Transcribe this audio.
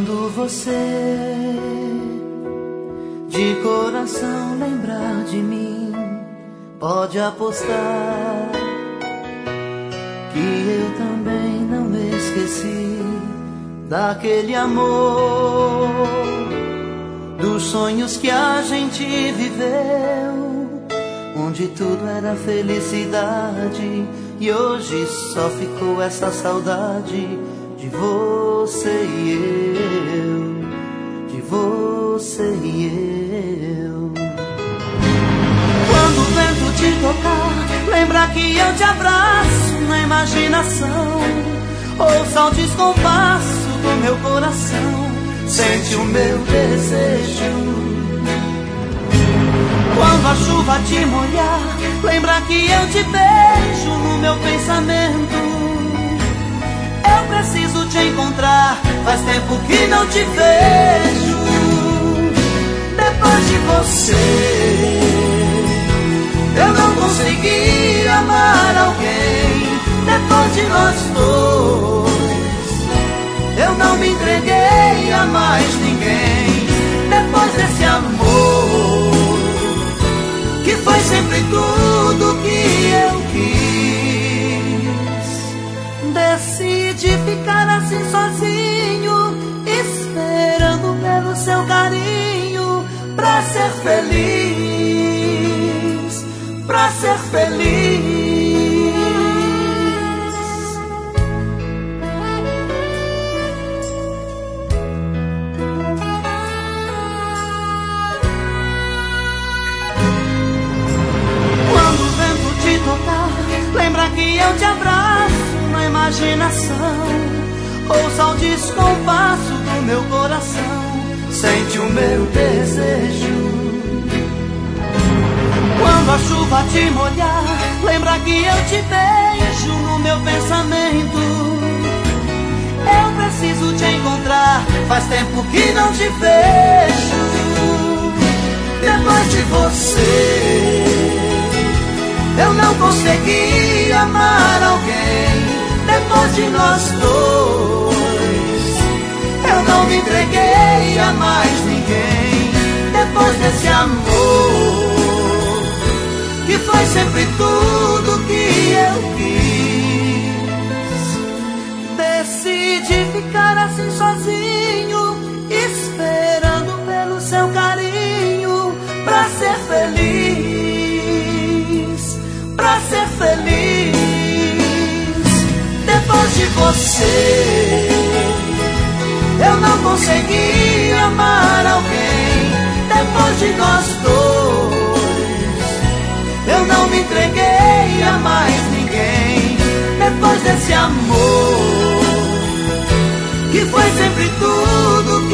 Quando você de coração lembrar de mim, pode apostar que eu também não esqueci daquele amor, dos sonhos que a gente viveu, onde tudo era felicidade, e hoje só ficou essa saudade de você e eu, de você e eu. Quando o vento te tocar, lembra que eu te abraço na imaginação. Ouça o descompasso do meu coração, sente o meu desejo. Quando a chuva te molhar, lembra que eu te beijo no meu pensamento. Eu preciso te encontrar, faz tempo que não te vejo. Depois de você, eu não consegui amar alguém. Depois de nós dois, eu não me entreguei a mais ninguém. Depois desse amor, que foi sempre tudo que eu quis, decidi ficar assim sozinho, esperando pelo seu carinho, pra ser feliz, pra ser feliz. Quando o vento te tocar, lembra que eu te abraço na imaginação. Ouça o descompasso do meu coração, sente o meu desejo. Quando a chuva te molhar, lembra que eu te beijo no meu pensamento. Eu preciso te encontrar, faz tempo que não te vejo. Depois de você, eu não consegui amar alguém. Depois de nós dois, eu não me entreguei a mais ninguém. Depois desse amor, que foi sempre tudo que eu quis, decidi ficar assim sozinho, esperando pelo seu carinho, pra ser feliz, pra ser feliz. Depois de você, eu não consegui amar alguém. Depois de nós dois, eu não me entreguei a mais ninguém. Depois desse amor, que foi sempre tudo